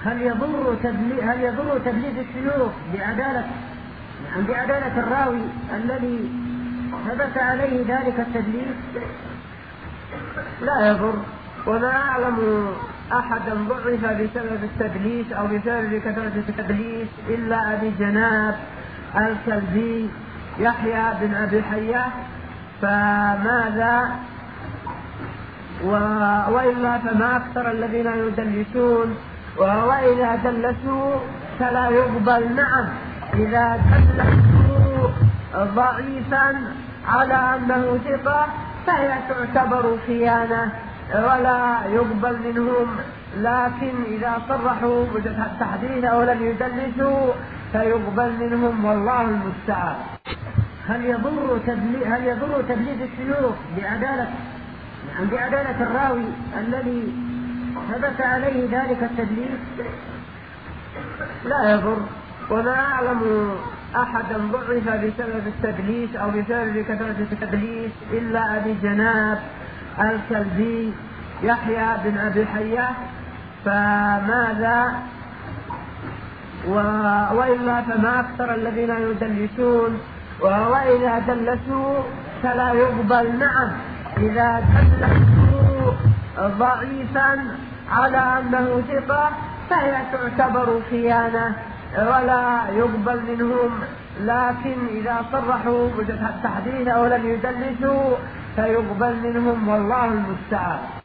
هل يضر تدليس الشيوخ بعدالة الراوي الذي ثبت عليه ذلك التدليس؟ لا يضر، وما أعلم أحدا ضعف بسبب التدليس أو بسبب كثرة التدليس إلا أبي جناب الكلبي يحيى بن أبي حية، فماذا وإلا فما أكثر الذين يدلسون، وإذا دلسوا فلا يقبل. نعم، إذا دلسوا ضعيفا على أنه ثقة فهي تعتبر خيانة ولا يقبل منهم، لكن إذا صرحوا بالتحديث أو لم يدلسوا فيقبل منهم، والله المستعان. هل يضر تدليس الشيوخ بعدالة الراوي الذي ثبت عليه ذلك التدليس؟ لا يضر، وما أعلم أحدا ضعف بسبب التدليس أو بسبب كثرة التدليس إلا أبي جناب الكلبي يحيى بن أبي حية، فماذا وإلا فما أكثر الذين يدلسون، وإذا دلسوا فلا يقبل. نعم، إذا دلسوا ضعيفا على أنه ثقة فهي تعتبر خيانة ولا يقبل منهم، لكن إذا صرحوا بالتحديث أو لم يدلسوا فيقبل منهم، والله المستعان.